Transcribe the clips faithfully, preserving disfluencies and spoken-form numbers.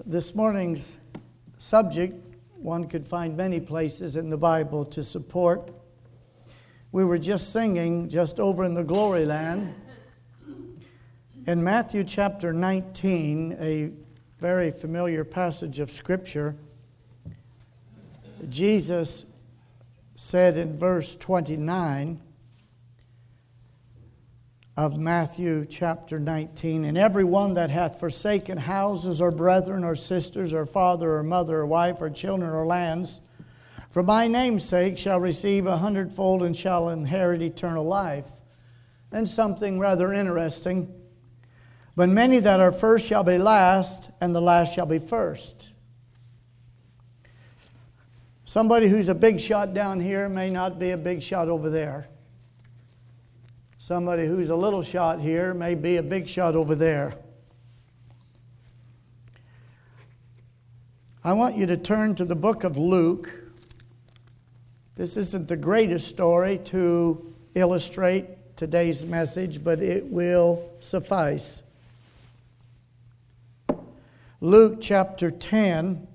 This morning's subject, one could find many places in the Bible to support. We were just singing, just over in the Glory Land, in Matthew chapter nineteen, a very familiar passage of Scripture. Jesus said in verse twenty-nine of Matthew chapter nineteen, "And every one that hath forsaken houses or brethren or sisters or father or mother or wife or children or lands, for my name's sake shall receive a hundredfold and shall inherit eternal life." And something rather interesting. "But many that are first shall be last, and the last shall be first." Somebody who's a big shot down here may not be a big shot over there. Somebody who's a little shot here may be a big shot over there. I want you to turn to the book of Luke. This isn't the greatest story to illustrate today's message, but it will suffice. Luke chapter ten.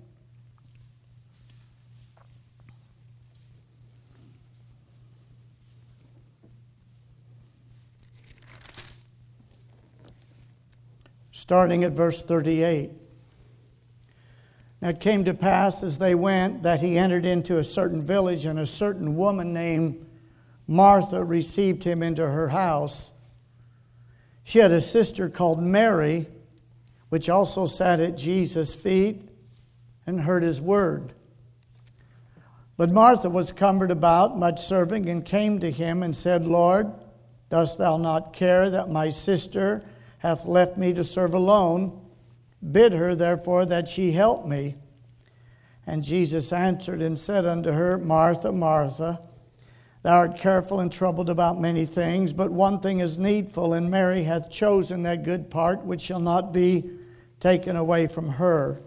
Starting at verse thirty-eight. "Now it came to pass as they went that he entered into a certain village, and a certain woman named Martha received him into her house. She had a sister called Mary, which also sat at Jesus' feet and heard his word. But Martha was cumbered about, much serving, and came to him and said, Lord, dost thou not care that my sister hath left me to serve alone? Bid her, therefore, that she help me. And Jesus answered and said unto her, Martha, Martha, thou art careful and troubled about many things, but one thing is needful, and Mary hath chosen that good part which shall not be taken away from her."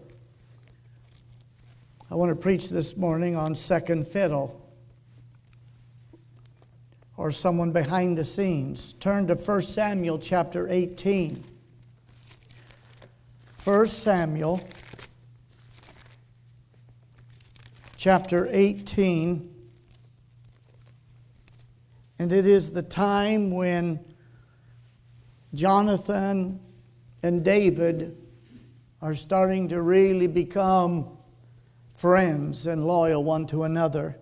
I want to preach this morning on second fiddle, or someone behind the scenes. Turn to First Samuel chapter eighteen. First Samuel chapter eighteen. And it is the time when Jonathan and David are starting to really become friends and loyal one to another.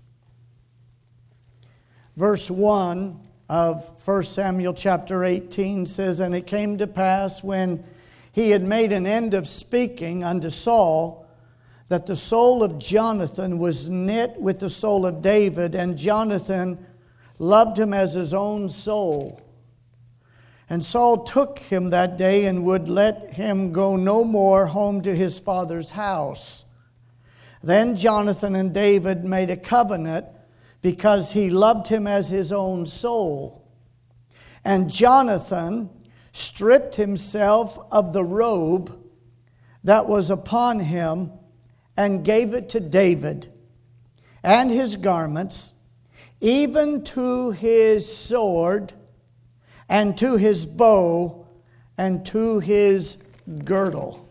Verse one of First Samuel chapter eighteen says, "And it came to pass when he had made an end of speaking unto Saul, that the soul of Jonathan was knit with the soul of David, and Jonathan loved him as his own soul. And Saul took him that day and would let him go no more home to his father's house. Then Jonathan and David made a covenant, because he loved him as his own soul. And Jonathan stripped himself of the robe that was upon him and gave it to David, and his garments, even to his sword, and to his bow, and to his girdle."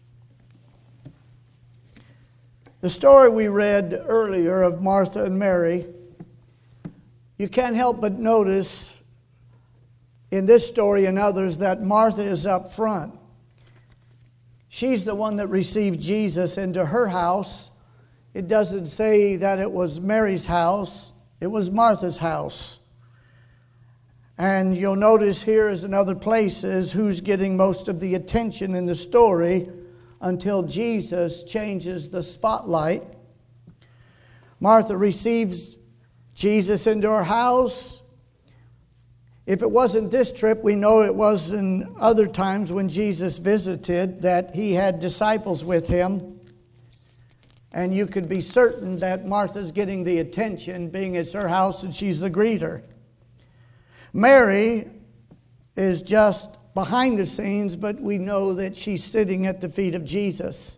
The story we read earlier of Martha and Mary, you can't help but notice in this story and others that Martha is up front. She's the one that received Jesus into her house. It doesn't say that it was Mary's house. It was Martha's house. And you'll notice here, as in other places, who's getting most of the attention in the story until Jesus changes the spotlight. Martha receives Jesus into her house. If it wasn't this trip, we know it was in other times when Jesus visited that he had disciples with him. And you could be certain that Martha's getting the attention, being it's her house and she's the greeter. Mary is just behind the scenes, but we know that she's sitting at the feet of Jesus.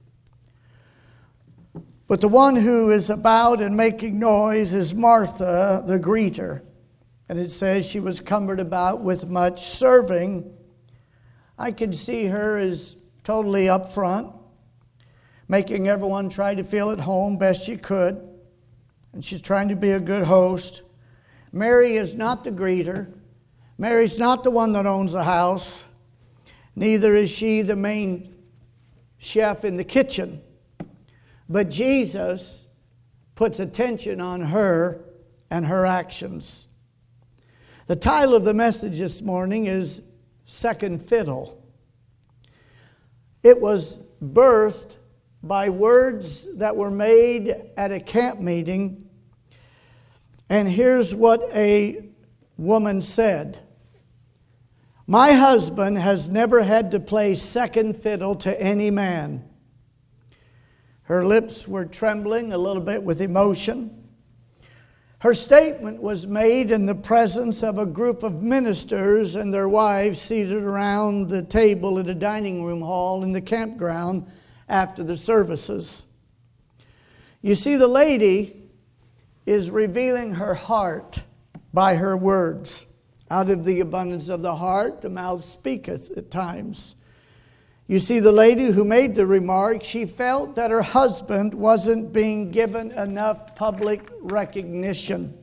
But the one who is about and making noise is Martha, the greeter. And it says she was cumbered about with much serving. I could see her as totally up front, making everyone try to feel at home best she could. And she's trying to be a good host. Mary is not the greeter. Mary's not the one that owns the house. Neither is she the main chef in the kitchen. But Jesus puts attention on her and her actions. The title of the message this morning is Second Fiddle. It was birthed by words that were made at a camp meeting. And here's what a woman said. My husband has never had to play second fiddle to any man. Her lips were trembling a little bit with emotion. Her statement was made in the presence of a group of ministers and their wives seated around the table at a dining room hall in the campground after the services. You see, the lady is revealing her heart by her words. Out of the abundance of the heart, the mouth speaketh at times. You see, the lady who made the remark, she felt that her husband wasn't being given enough public recognition.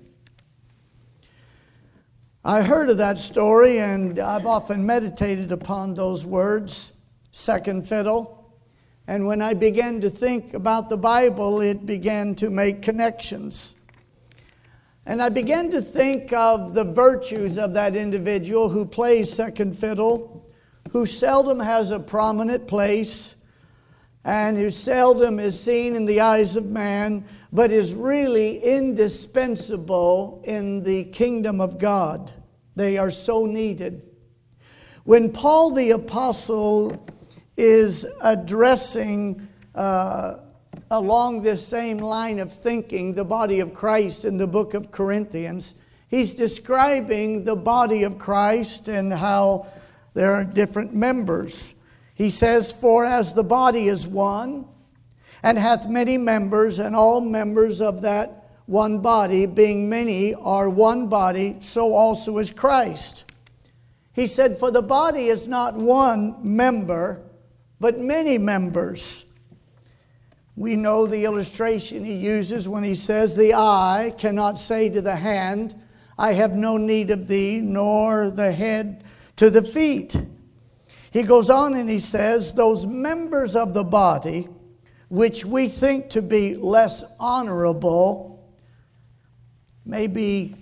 I heard of that story, and I've often meditated upon those words, second fiddle. And when I began to think about the Bible, it began to make connections. And I began to think of the virtues of that individual who plays second fiddle, who seldom has a prominent place, and who seldom is seen in the eyes of man, but is really indispensable in the kingdom of God. They are so needed. When Paul the Apostle is addressing uh, along this same line of thinking the body of Christ in the book of Corinthians, he's describing the body of Christ and how there are different members. He says, for as the body is one, and hath many members, and all members of that one body, being many, are one body, so also is Christ. He said, for the body is not one member, but many members. We know the illustration he uses when he says, the eye cannot say to the hand, I have no need of thee, nor the head to the feet. He goes on and he says, those members of the body which we think to be less honorable, maybe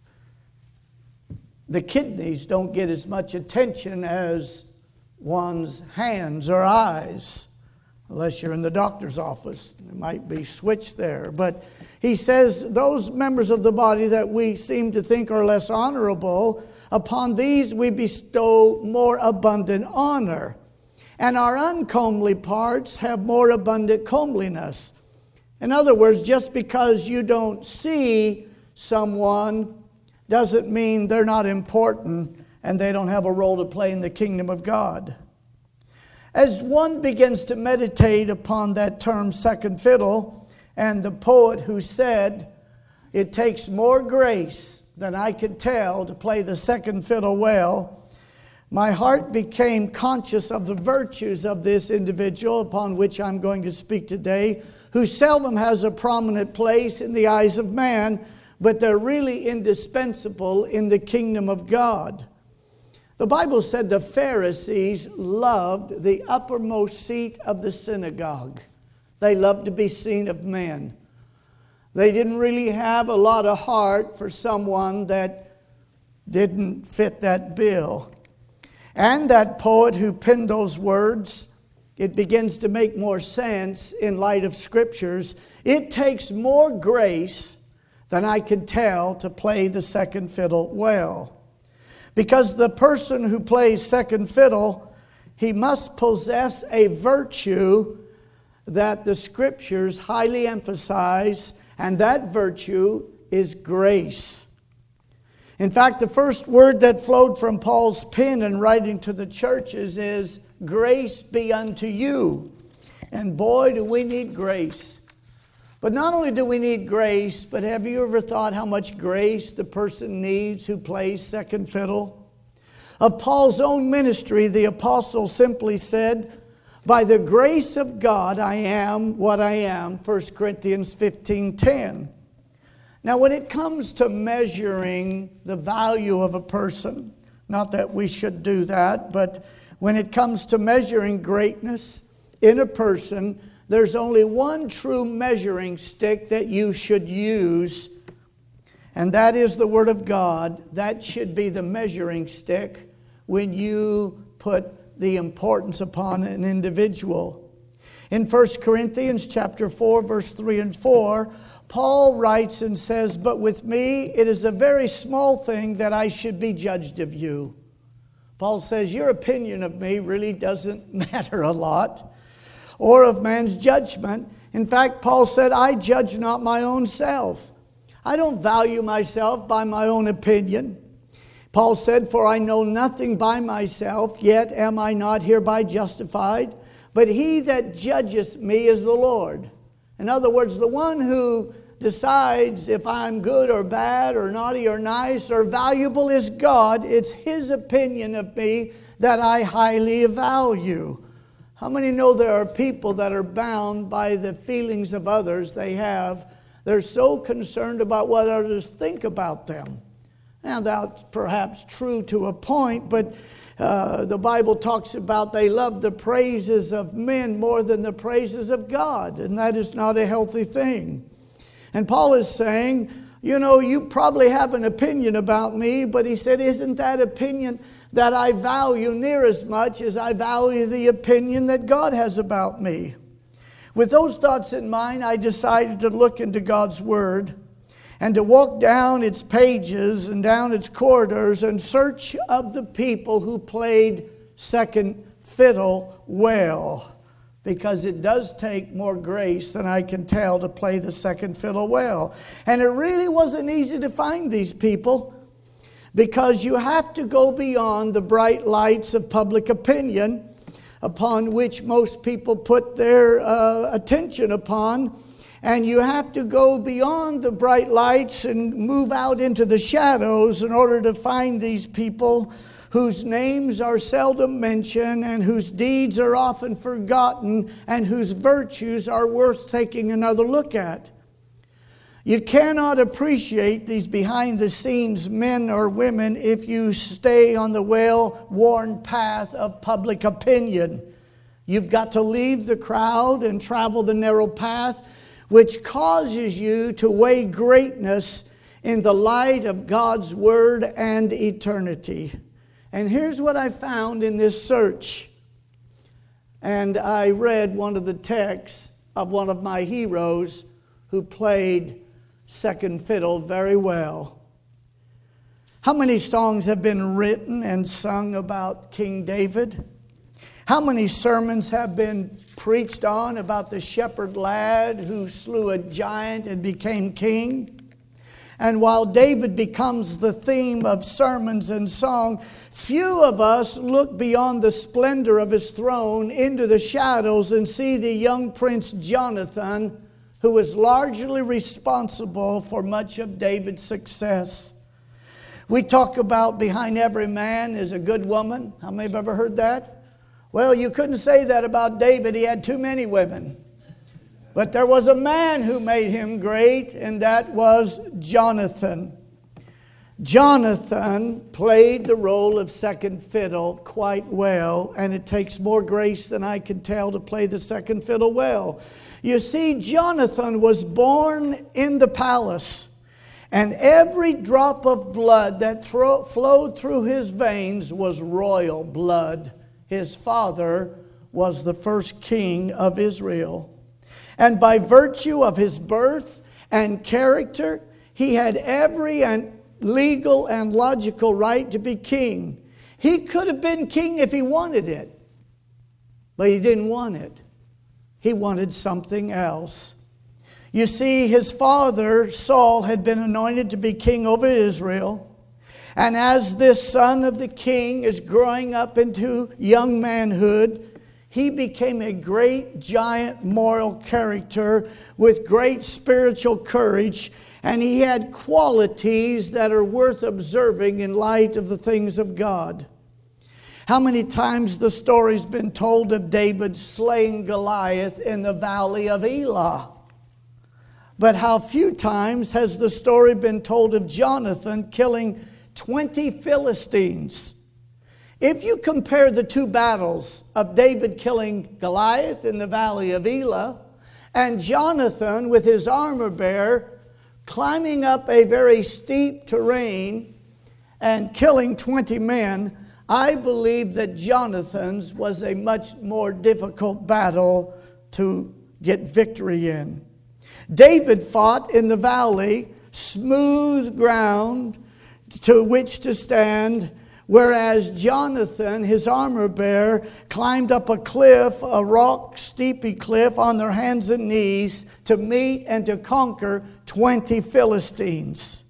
the kidneys don't get as much attention as one's hands or eyes, unless you're in the doctor's office. It might be switched there. But he says those members of the body that we seem to think are less honorable, upon these we bestow more abundant honor. And our uncomely parts have more abundant comeliness. In other words, just because you don't see someone doesn't mean they're not important and they don't have a role to play in the kingdom of God. As one begins to meditate upon that term second fiddle, and the poet who said, it takes more grace than I could tell to play the second fiddle well, my heart became conscious of the virtues of this individual upon which I'm going to speak today, who seldom has a prominent place in the eyes of man, but they're really indispensable in the kingdom of God. The Bible said the Pharisees loved the uppermost seat of the synagogue. They loved to be seen of men. They didn't really have a lot of heart for someone that didn't fit that bill. And that poet who penned those words, it begins to make more sense in light of scriptures. It takes more grace than I can tell to play the second fiddle well. Because the person who plays second fiddle, he must possess a virtue that the scriptures highly emphasize, and that virtue is grace. In fact, the first word that flowed from Paul's pen in writing to the churches is, grace be unto you. And boy, do we need grace. But not only do we need grace, but have you ever thought how much grace the person needs who plays second fiddle? Of Paul's own ministry, the apostle simply said, By the grace of God, I am what I am, First Corinthians fifteen ten. Now, when it comes to measuring the value of a person, not that we should do that, but when it comes to measuring greatness in a person, there's only one true measuring stick that you should use, and that is the Word of God. That should be the measuring stick when you put the importance upon an individual. In First Corinthians chapter four, verse three and four, Paul writes and says, "But with me it is a very small thing that I should be judged of you." Paul says, your opinion of me really doesn't matter a lot, or of man's judgment. In fact, Paul said, I judge not my own self. I don't value myself by my own opinion. Paul said, for I know nothing by myself, yet am I not hereby justified. But he that judgeth me is the Lord. In other words, the one who decides if I'm good or bad or naughty or nice or valuable is God. It's His opinion of me that I highly value. How many know there are people that are bound by the feelings of others they have? They're so concerned about what others think about them. Now, that's perhaps true to a point, but uh, the Bible talks about they love the praises of men more than the praises of God, and that is not a healthy thing. And Paul is saying, you know, you probably have an opinion about me, but he said, isn't that opinion that I value near as much as I value the opinion that God has about me? With those thoughts in mind, I decided to look into God's Word and to walk down its pages and down its corridors in search of the people who played second fiddle well. Because it does take more grace than I can tell to play the second fiddle well. And it really wasn't easy to find these people, because you have to go beyond the bright lights of public opinion upon which most people put their uh, attention upon. And you have to go beyond the bright lights and move out into the shadows in order to find these people whose names are seldom mentioned and whose deeds are often forgotten and whose virtues are worth taking another look at. You cannot appreciate these behind-the-scenes men or women if you stay on the well-worn path of public opinion. You've got to leave the crowd and travel the narrow path, which causes you to weigh greatness in the light of God's Word and eternity. And here's what I found in this search. And I read one of the texts of one of my heroes who played second fiddle very well. How many songs have been written and sung about King David? How many sermons have been preached on about the shepherd lad who slew a giant and became king? And while David becomes the theme of sermons and song, few of us look beyond the splendor of his throne into the shadows and see the young prince Jonathan, who was largely responsible for much of David's success. We talk about behind every man is a good woman. How many have ever heard that? Well, you couldn't say that about David. He had too many women. But there was a man who made him great, and that was Jonathan. Jonathan played the role of second fiddle quite well, and it takes more grace than I can tell to play the second fiddle well. You see, Jonathan was born in the palace, and every drop of blood that thro- flowed through his veins was royal blood. His father was the first king of Israel. And by virtue of his birth and character, he had every and legal and logical right to be king. He could have been king if he wanted it, but he didn't want it. He wanted something else. You see, his father, Saul, had been anointed to be king over Israel. And as this son of the king is growing up into young manhood, he became a great, giant moral character with great spiritual courage, and he had qualities that are worth observing in light of the things of God. How many times the story's been told of David slaying Goliath in the valley of Elah? But how few times has the story been told of Jonathan killing twenty Philistines? If you compare the two battles of David killing Goliath in the valley of Elah and Jonathan with his armor bearer climbing up a very steep terrain and killing twenty men, I believe that Jonathan's was a much more difficult battle to get victory in. David fought in the valley, smooth ground to which to stand, whereas Jonathan, his armor bearer, climbed up a cliff, a rock steepy cliff, on their hands and knees to meet and to conquer twenty Philistines.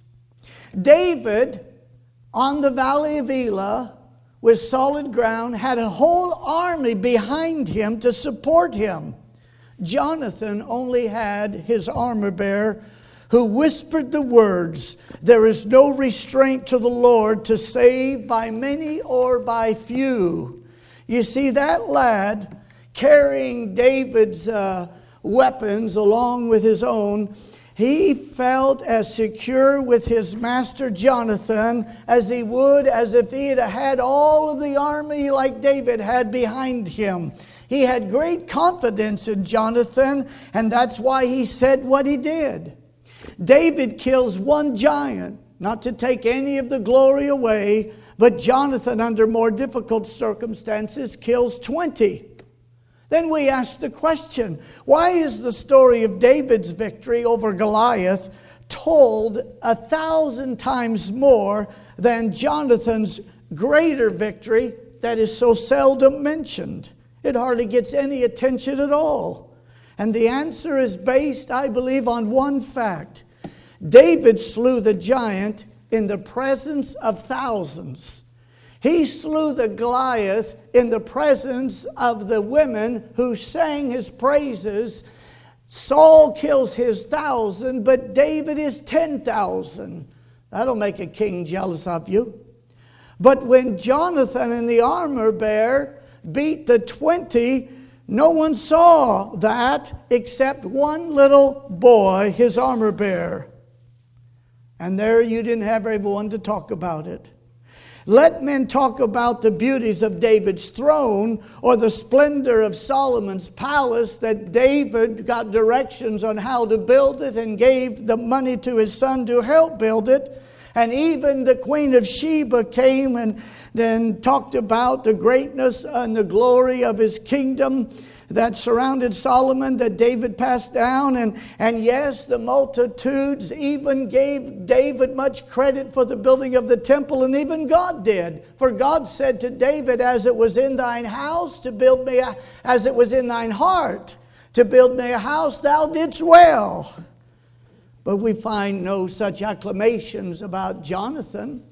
David, on the valley of Elah, with solid ground, had a whole army behind him to support him. Jonathan only had his armor bearer who whispered the words, "There is no restraint to the Lord to save by many or by few." You see, that lad carrying David's uh, weapons along with his own, he felt as secure with his master Jonathan as he would as if he had had all of the army like David had behind him. He had great confidence in Jonathan, and that's why he said what he did. David kills one giant, not to take any of the glory away, but Jonathan, under more difficult circumstances, kills twenty. Then we ask the question, why is the story of David's victory over Goliath told a thousand times more than Jonathan's greater victory that is so seldom mentioned? It hardly gets any attention at all. And the answer is based, I believe, on one fact. David slew the giant in the presence of thousands. He slew the Goliath in the presence of the women who sang his praises. Saul kills his thousand, but David is ten thousand. That'll make a king jealous of you. But when Jonathan and the armor bearer beat the twenty, no one saw that except one little boy, his armor bearer. And there you didn't have everyone to talk about it. Let men talk about the beauties of David's throne or the splendor of Solomon's palace, that David got directions on how to build it and gave the money to his son to help build it. And even the Queen of Sheba came and then talked about the greatness and the glory of his kingdom that surrounded Solomon, that David passed down. And, and yes, the multitudes even gave David much credit for the building of the temple, and even God did. For God said to David, "As it was in thine house to build me, a, as it was in thine heart to build me a house, thou didst well." But we find no such acclamations about Jonathan.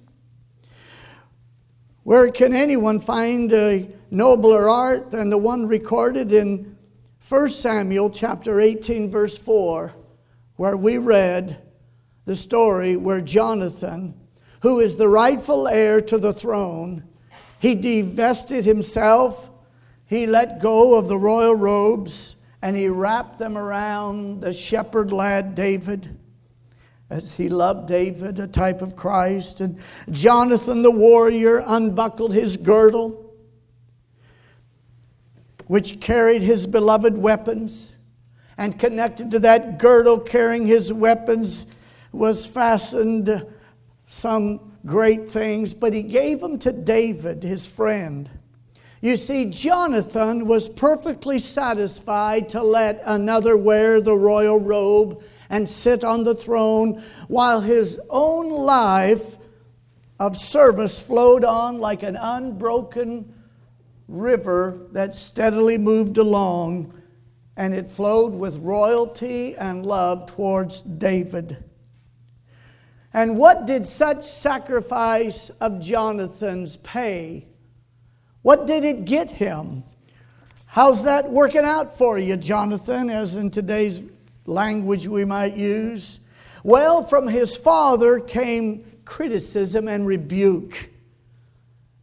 Where can anyone find a nobler art than the one recorded in First Samuel chapter eighteen, verse four, where we read the story where Jonathan, who is the rightful heir to the throne, he divested himself, he let go of the royal robes, and he wrapped them around the shepherd lad David, as he loved David, a type of Christ. And Jonathan the warrior unbuckled his girdle, which carried his beloved weapons. And connected to that girdle carrying his weapons was fastened some great things. But he gave them to David, his friend. You see, Jonathan was perfectly satisfied to let another wear the royal robe and sit on the throne, while his own life of service flowed on like an unbroken river that steadily moved along, and it flowed with royalty and love towards David. And what did such sacrifice of Jonathan's pay? What did it get him? How's that working out for you, Jonathan, as in today's language we might use? Well, from his father came criticism and rebuke.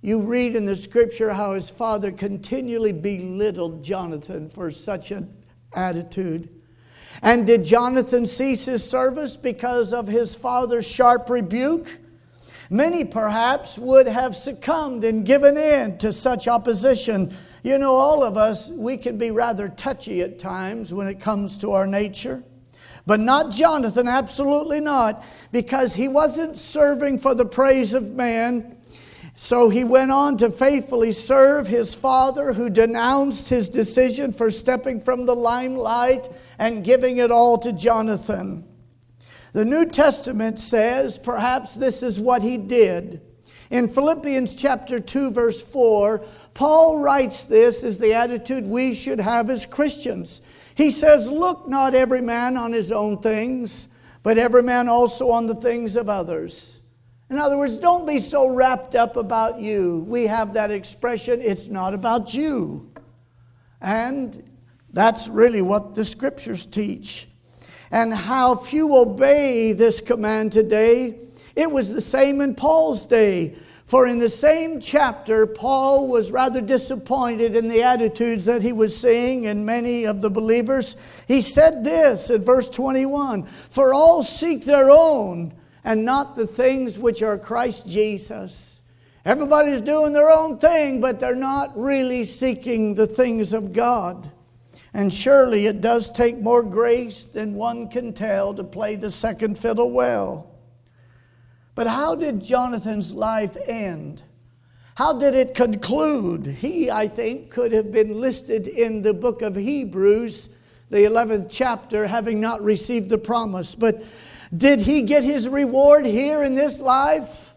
you read in the scripture how his father continually belittled Jonathan for such an attitude. And did Jonathan cease his service because of his father's sharp rebuke? Many perhaps would have succumbed and given in to such opposition. You know, all of us, we can be rather touchy at times when it comes to our nature. But not Jonathan, absolutely not, because he wasn't serving for the praise of man. So he went on to faithfully serve his father, who denounced his decision for stepping from the limelight and giving it all to Jonathan. The New Testament says perhaps this is what he did. In Philippians chapter two, verse four, Paul writes this is the attitude we should have as Christians. He says, "Look not every man on his own things, but every man also on the things of others." In other words, don't be so wrapped up about you. We have that expression, it's not about you. And that's really what the scriptures teach. And how few obey this command today. It was the same in Paul's day. For in the same chapter, Paul was rather disappointed in the attitudes that he was seeing in many of the believers. He said this in verse twenty-one, "For all seek their own, and not the things which are Christ Jesus." Everybody's doing their own thing, but they're not really seeking the things of God. And surely it does take more grace than one can tell to play the second fiddle well. But how did Jonathan's life end? How did it conclude? He, I think, could have been listed in the book of Hebrews, the eleventh chapter, having not received the promise. But did he get his reward here in this life?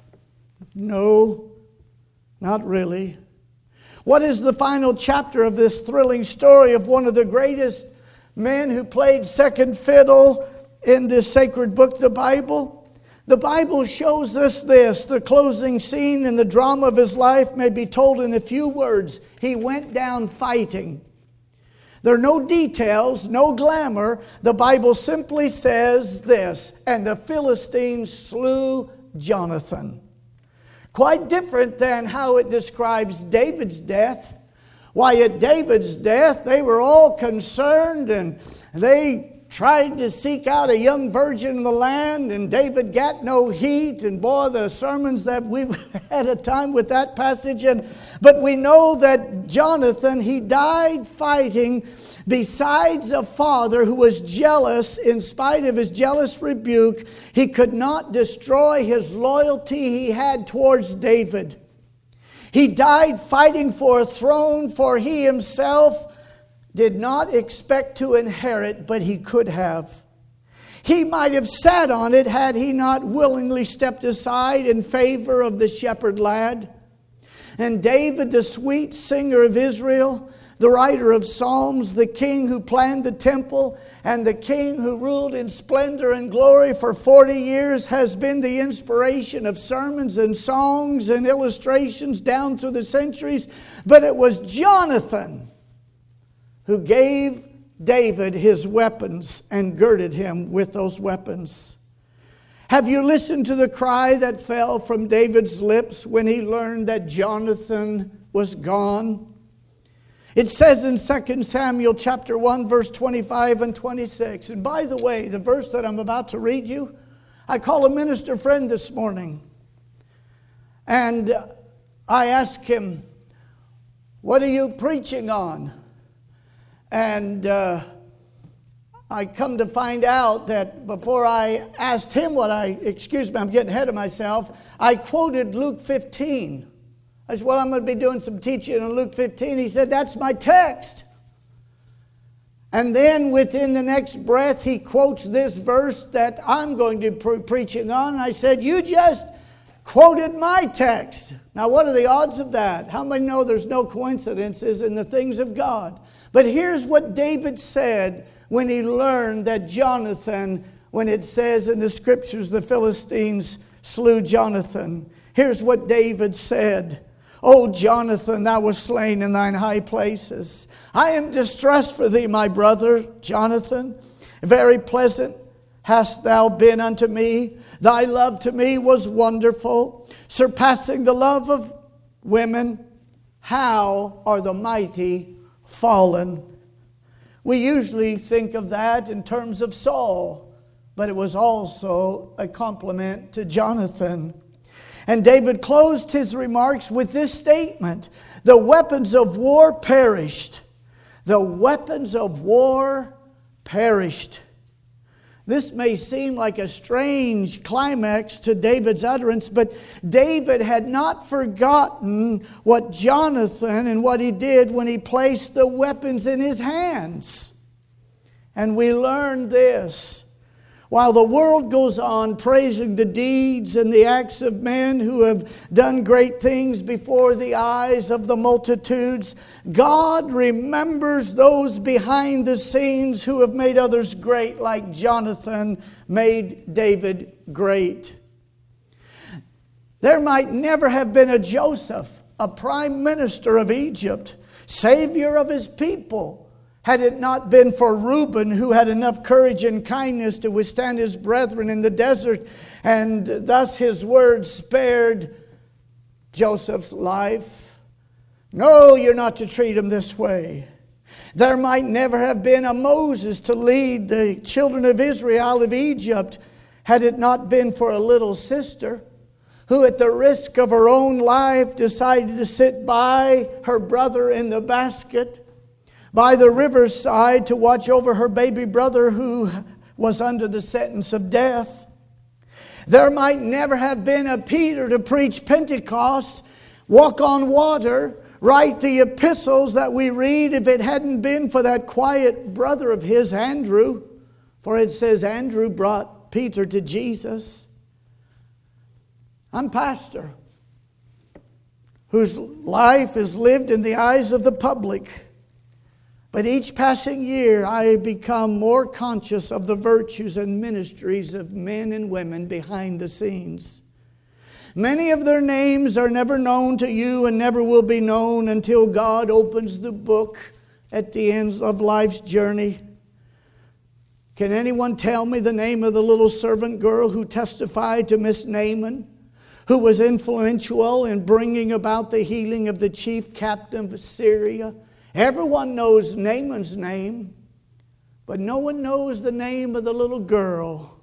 No, not really. What is the final chapter of this thrilling story of one of the greatest men who played second fiddle in this sacred book, the Bible? The Bible shows us this. The closing scene in the drama of his life may be told in a few words. He went down fighting. There are no details, no glamour. The Bible simply says this, "And the Philistines slew Jonathan." Quite different than how it describes David's death. Why, at David's death, they were all concerned and they tried to seek out a young virgin in the land, and David got no heat. And boy, the sermons that we've had a time with that passage. And but we know that Jonathan, he died fighting besides a father who was jealous. In spite of his jealous rebuke, he could not destroy his loyalty he had towards David. He died fighting for a throne, for he himself did not expect to inherit, but he could have. He might have sat on it had he not willingly stepped aside in favor of the shepherd lad. And David, the sweet singer of Israel, the writer of Psalms, the king who planned the temple, and the king who ruled in splendor and glory for forty years, has been the inspiration of sermons and songs and illustrations down through the centuries. But it was Jonathan who gave David his weapons and girded him with those weapons. Have you listened to the cry that fell from David's lips when he learned that Jonathan was gone? It says in Second Samuel chapter one, verse twenty-five and twenty-six. And by the way, the verse that I'm about to read you, I call a minister friend this morning. And I asked him, "What are you preaching on?" And uh, I come to find out that before I asked him what I, excuse me, I'm getting ahead of myself, I quoted Luke fifteen. I said, well, I'm going to be doing some teaching on Luke fifteen. He said, that's my text. And then within the next breath, he quotes this verse that I'm going to be pre- preaching on. And I said, you just quoted my text. Now, what are the odds of that? How many know there's no coincidences in the things of God? But here's what David said when he learned that Jonathan, when it says in the scriptures, the Philistines slew Jonathan. Here's what David said. O Jonathan, thou wast slain in thine high places. I am distressed for thee, my brother, Jonathan. Very pleasant hast thou been unto me. Thy love to me was wonderful, surpassing the love of women, how are the mighty fallen? We usually think of that in terms of Saul, but it was also a compliment to Jonathan. And David closed his remarks with this statement: the weapons of war perished. The weapons of war perished. This may seem like a strange climax to David's utterance, but David had not forgotten what Jonathan and what he did when he placed the weapons in his hands. And we learn this: while the world goes on praising the deeds and the acts of men who have done great things before the eyes of the multitudes, God remembers those behind the scenes who have made others great, like Jonathan made David great. There might never have been a Joseph, a prime minister of Egypt, savior of his people, had it not been for Reuben, who had enough courage and kindness to withstand his brethren in the desert, and thus his words spared Joseph's life. No, you're not to treat him this way. There might never have been a Moses to lead the children of Israel out of Egypt, had it not been for a little sister who, at the risk of her own life, decided to sit by her brother in the basket by the riverside to watch over her baby brother who was under the sentence of death. There might never have been a Peter to preach Pentecost, walk on water, write the epistles that we read, if it hadn't been for that quiet brother of his, Andrew. For it says Andrew brought Peter to Jesus. I'm pastor whose life is lived in the eyes of the public. But each passing year, I become more conscious of the virtues and ministries of men and women behind the scenes. Many of their names are never known to you and never will be known until God opens the book at the end of life's journey. Can anyone tell me the name of the little servant girl who testified to Miss Naaman, who was influential in bringing about the healing of the chief captain of Syria? Everyone knows Naaman's name, but no one knows the name of the little girl.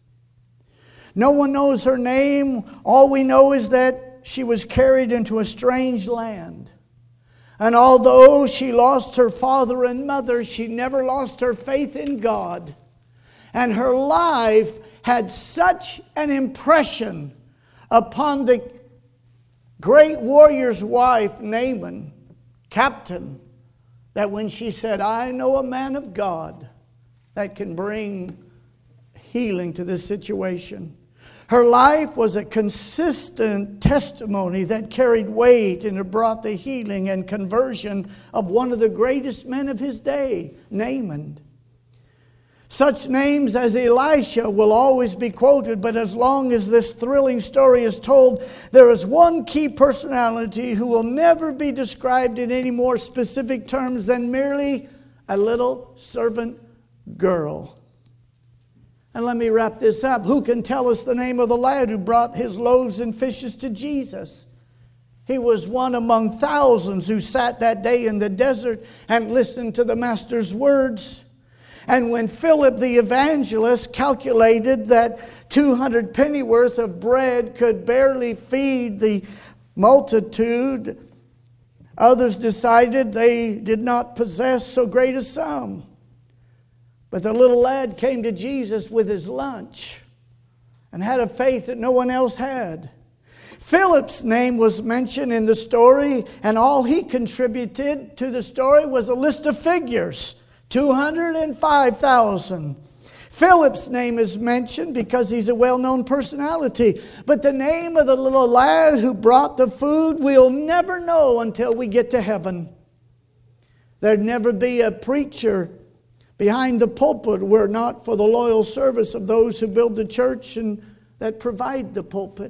No one knows her name. All we know is that she was carried into a strange land. And although she lost her father and mother, she never lost her faith in God. And her life had such an impression upon the great warrior's wife, Naaman, captain, that when she said, I know a man of God that can bring healing to this situation. Her life was a consistent testimony that carried weight, and it brought the healing and conversion of one of the greatest men of his day, Naaman. Such names as Elisha will always be quoted, but as long as this thrilling story is told, there is one key personality who will never be described in any more specific terms than merely a little servant girl. And let me wrap this up. Who can tell us the name of the lad who brought his loaves and fishes to Jesus? He was one among thousands who sat that day in the desert and listened to the Master's words. And when Philip the evangelist calculated that two hundred pennyworth of bread could barely feed the multitude, others decided they did not possess so great a sum. But the little lad came to Jesus with his lunch and had a faith that no one else had. Philip's name was mentioned in the story, and all he contributed to the story was a list of figures. two hundred five thousand. Philip's name is mentioned because he's a well-known personality. But the name of the little lad who brought the food we'll never know until we get to heaven. There'd never be a preacher behind the pulpit were not for the loyal service of those who build the church and that provide the pulpit.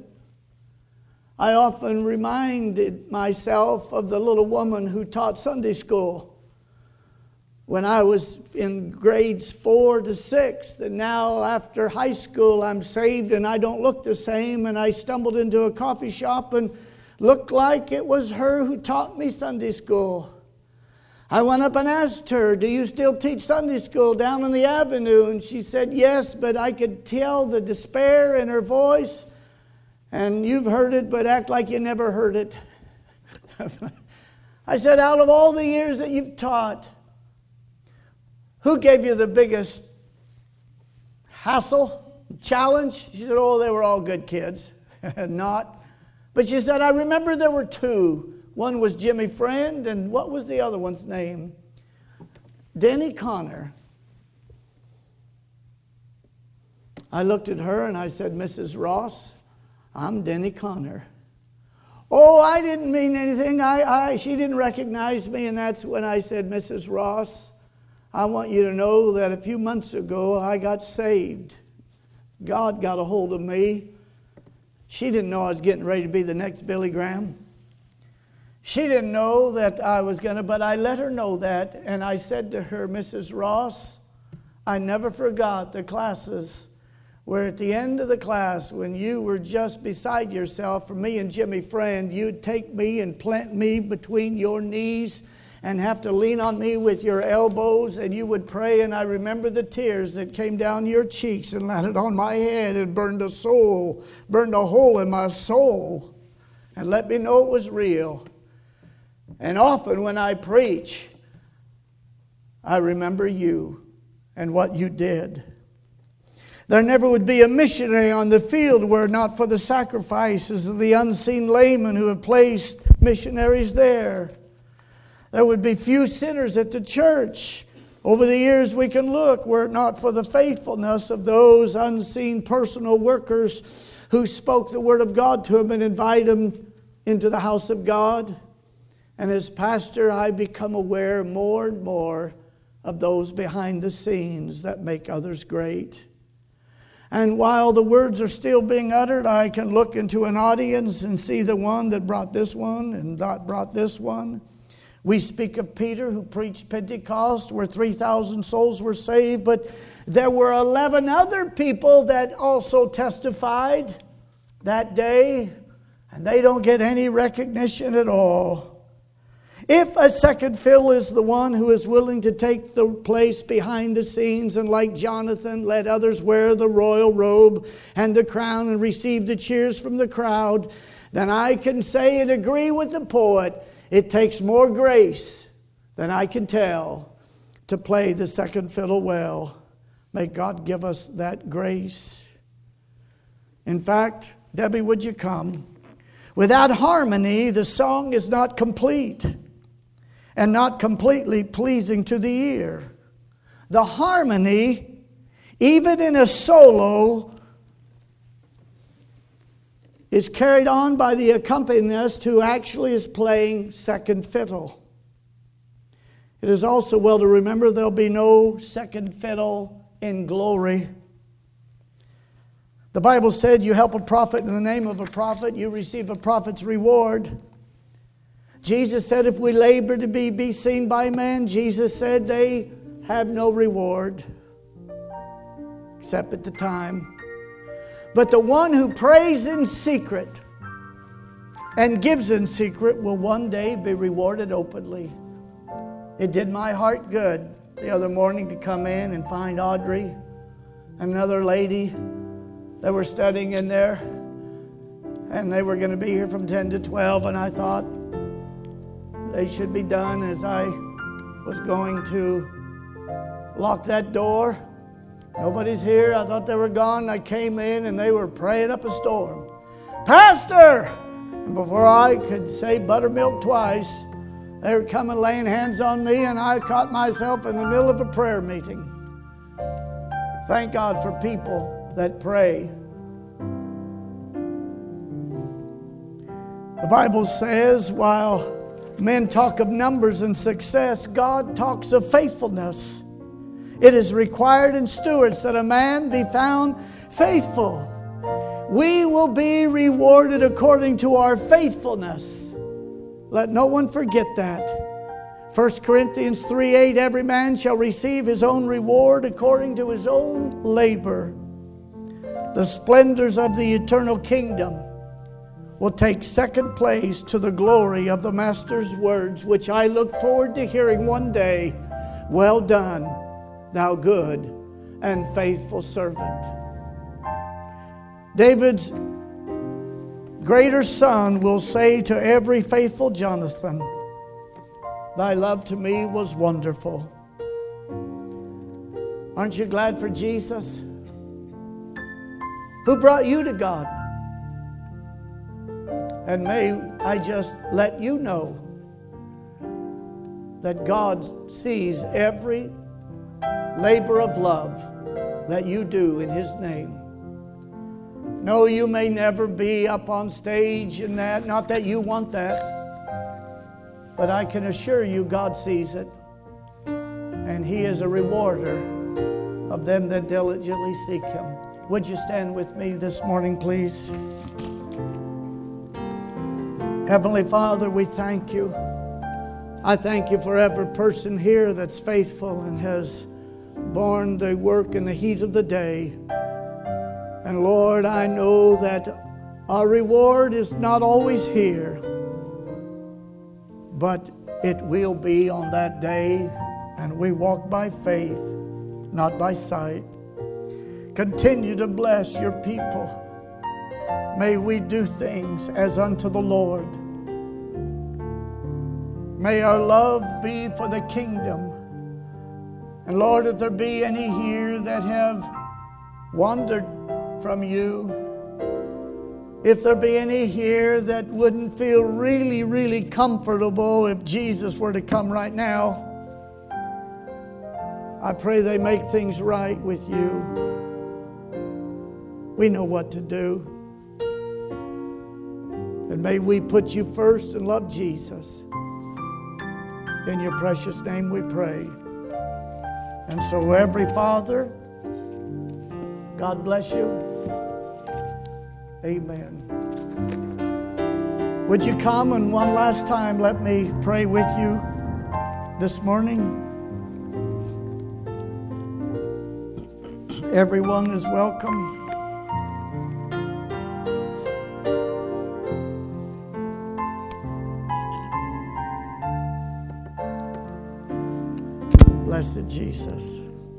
I often reminded myself of the little woman who taught Sunday school when I was in grades four to six, and now after high school I'm saved and I don't look the same, and I stumbled into a coffee shop and looked like it was her who taught me Sunday school. I went up and asked her, do you still teach Sunday school down on the avenue? And she said, yes, but I could tell the despair in her voice. And you've heard it, but act like you never heard it. I said, out of all the years that you've taught, who gave you the biggest hassle, challenge? She said, oh, they were all good kids. Not. But she said, I remember there were two. One was Jimmy Friend, and what was the other one's name? Denny Connor. I looked at her and I said, Missus Ross, I'm Denny Connor. Oh, I didn't mean anything. I, I, she didn't recognize me, and that's when I said, Missus Ross, I want you to know that a few months ago I got saved. God got a hold of me. She didn't know I was getting ready to be the next Billy Graham. She didn't know that I was going to, but I let her know that. And I said to her, Missus Ross, I never forgot the classes where at the end of the class, when you were just beside yourself, for me and Jimmy Friend, you'd take me and plant me between your knees and have to lean on me with your elbows, and you would pray. And I remember the tears that came down your cheeks and landed on my head and burned a soul, burned a hole in my soul, and let me know it was real. And often when I preach, I remember you and what you did. There never would be a missionary on the field were it not for the sacrifices of the unseen laymen who have placed missionaries there. There would be few sinners at the church. Over the years we can look, were it not for the faithfulness of those unseen personal workers who spoke the word of God to them and invited them into the house of God. And as pastor, I become aware more and more of those behind the scenes that make others great. And while the words are still being uttered, I can look into an audience and see the one that brought this one and that brought this one. We speak of Peter, who preached Pentecost, where three thousand souls were saved, but there were eleven other people that also testified that day, and they don't get any recognition at all. If a second fiddle is the one who is willing to take the place behind the scenes and like Jonathan let others wear the royal robe and the crown and receive the cheers from the crowd, then I can say and agree with the poet, it takes more grace than I can tell to play the second fiddle well. May God give us that grace. In fact, Debbie, would you come? Without harmony, the song is not complete and not completely pleasing to the ear. The harmony, even in a solo, is carried on by the accompanist who actually is playing second fiddle. It is also well to remember there'll be no second fiddle in glory. The Bible said you help a prophet in the name of a prophet, you receive a prophet's reward. Jesus said if we labor to be, be seen by men, Jesus said they have no reward except at the time. But the one who prays in secret and gives in secret will one day be rewarded openly. It did my heart good the other morning to come in and find Audrey and another lady that were studying in there, and they were going to be here from ten to twelve, and I thought they should be done. As I was going to lock that door, nobody's here. I thought they were gone. I came in and they were praying up a storm. Pastor! And before I could say buttermilk twice, they were coming laying hands on me, and I caught myself in the middle of a prayer meeting. Thank God for people that pray. The Bible says while men talk of numbers and success, God talks of faithfulness. It is required in stewards that a man be found faithful. We will be rewarded according to our faithfulness. Let no one forget that. First Corinthians three eight, every man shall receive his own reward according to his own labor. The splendors of the eternal kingdom will take second place to the glory of the Master's words, which I look forward to hearing one day. Well done, thou good and faithful servant. David's greater son will say to every faithful Jonathan, thy love to me was wonderful. Aren't you glad for Jesus? Who brought you to God? And may I just let you know that God sees every labor of love that you do in His name. No, you may never be up on stage and that, not that you want that, but I can assure you God sees it, and He is a rewarder of them that diligently seek Him. Would you stand with me this morning, please? Heavenly Father, we thank you. I thank you for every person here that's faithful and has borne the work in the heat of the day. And Lord, I know that our reward is not always here, but it will be on that day, and we walk by faith, not by sight. Continue to bless your people. May we do things as unto the Lord. May our love be for the kingdom. And Lord, if there be any here that have wandered from you, if there be any here that wouldn't feel really, really comfortable if Jesus were to come right now, I pray they make things right with you. We know what to do. And may we put you first and love Jesus. In your precious name we pray. And so every father, God bless you. Amen. Would you come and one last time let me pray with you this morning? Everyone is welcome. Blessed Jesus.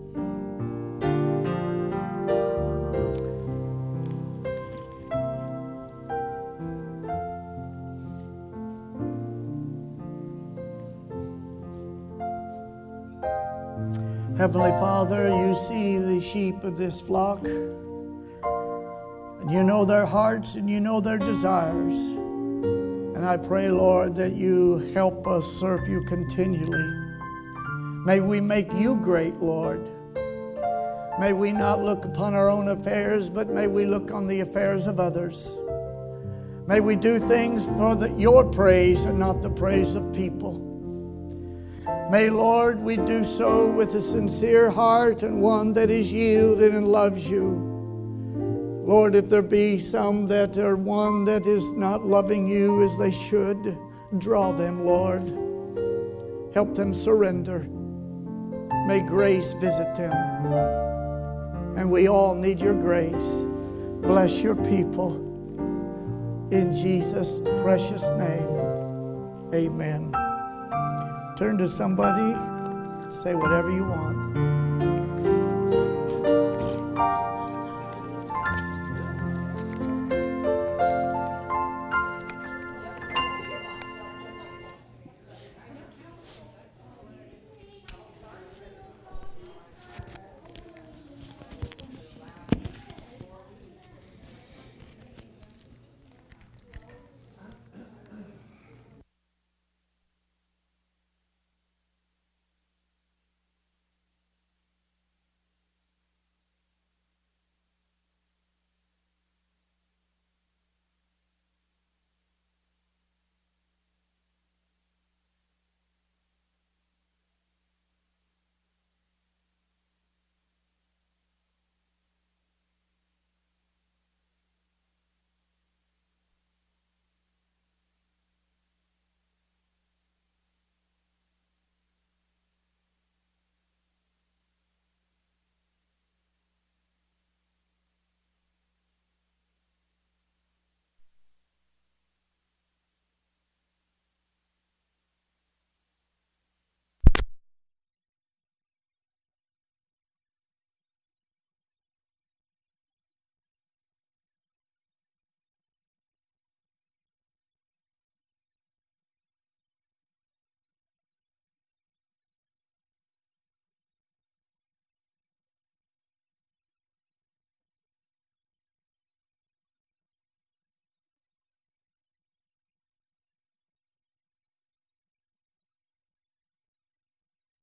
Heavenly Father, you see the sheep of this flock, and you know their hearts and you know their desires. And I pray, Lord, that you help us serve you continually. May we make you great, Lord. May we not look upon our own affairs, but may we look on the affairs of others. May we do things for the, your praise and not the praise of people. May, Lord, we do so with a sincere heart and one that is yielded and loves you. Lord, if there be some that are one that is not loving you as they should, draw them, Lord. Help them surrender. May grace visit them. And we all need your grace. Bless your people. In Jesus' precious name, amen. Turn to somebody, say whatever you want.